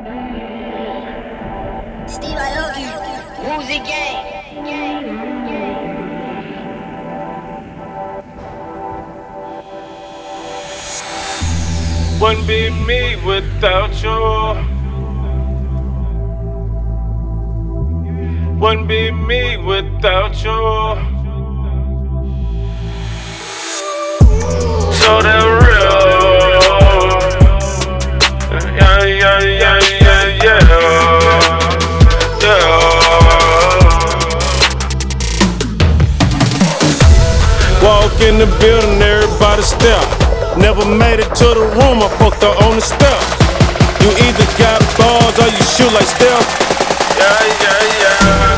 Steve, I love you. Music gang. Wouldn't be me without you. Wouldn't be me without you. So damn real. Yeah, yeah, yeah, yeah, yeah. Walk in the building, everybody step. Never made it to the room, I fucked her on the steps. You either got balls or you shoot like Steph. Yeah, yeah, yeah.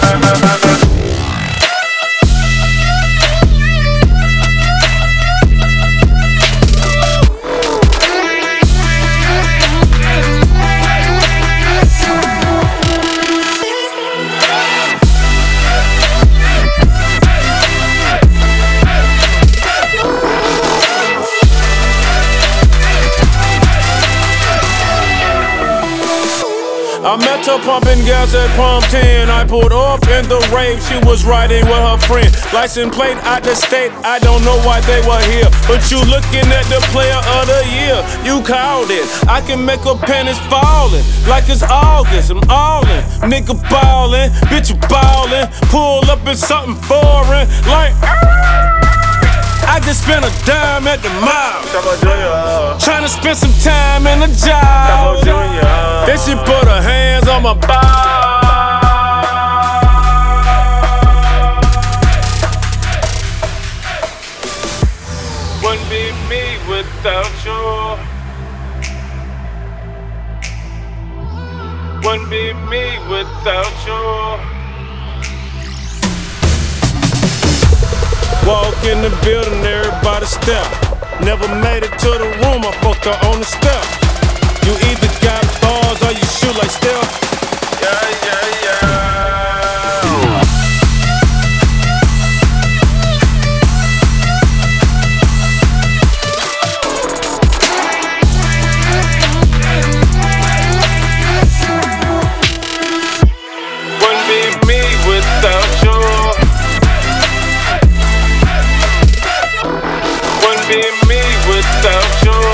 I met her pumping gas at Palm 10. I pulled up in the rave, she was riding with her friend. License plate out the state, I don't know why they were here. But you looking at the player of the year, you called it. I can make her panties fallin' like it's August. I'm all in, nigga ballin', bitch you ballin'. Pull up in something foreign, like I just spent a dime at the mall, tryna spend some time in the job. Then she put her hands on my ball. Wouldn't be me without you. Wouldn't be me without you. Walk in the building, everybody step. Never made it to the room, I fucked her on the steps. You either got balls or you shoot like Steph. Yeah, yeah, yeah. Wouldn't be me without you. Wouldn't be me without you.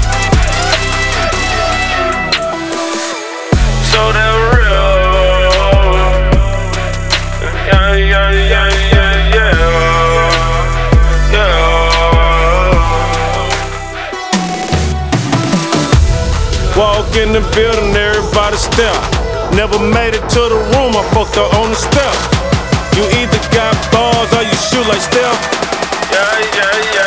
So damn real. Yeah, yeah, yeah, yeah, yeah. Yeah. Walk in the building, everybody step. Never made it to the room, I fucked her on the steps. You either got balls or you shoot like Steph. Yeah, yeah, yeah.